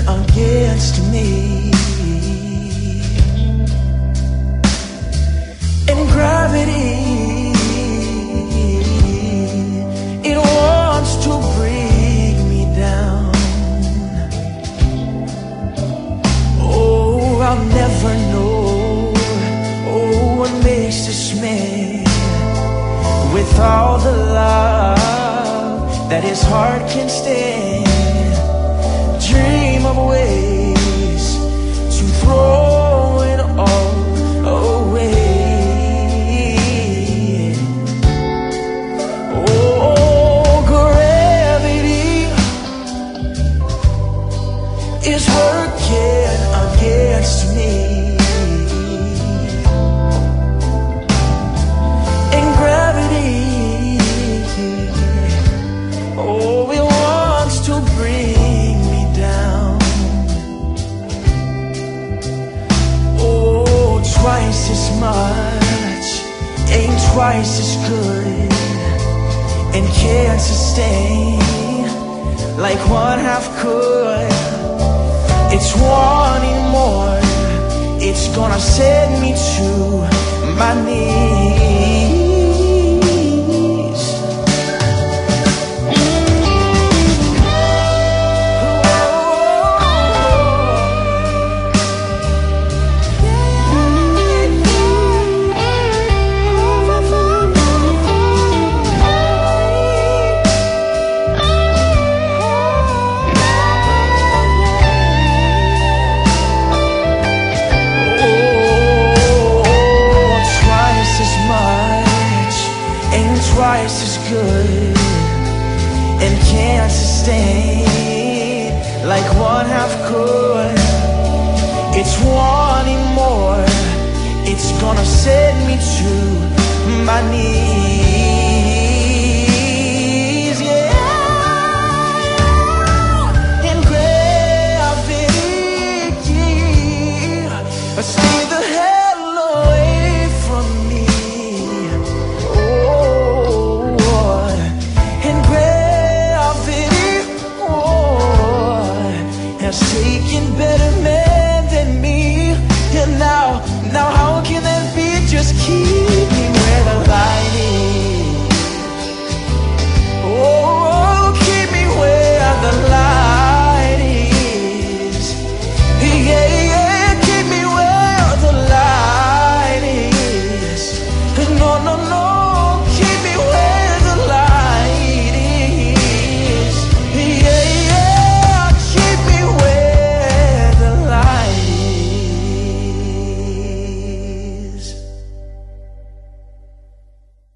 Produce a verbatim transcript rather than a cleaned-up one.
against me, and gravity, it wants to bring me down. Oh, I'll never know, oh, what makes this man with all the love that his heart can stand. Dream of ways to throw it all away. Oh, gravity is working against me, and gravity, oh, it wants to bring me down. Oh, twice as much ain't twice as good, and can't sustain like one half could. It's wanting more, it's gonna send me to my knees. Twice as good, and can't sustain like one half could. It's wanting more, it's gonna send me to my knees.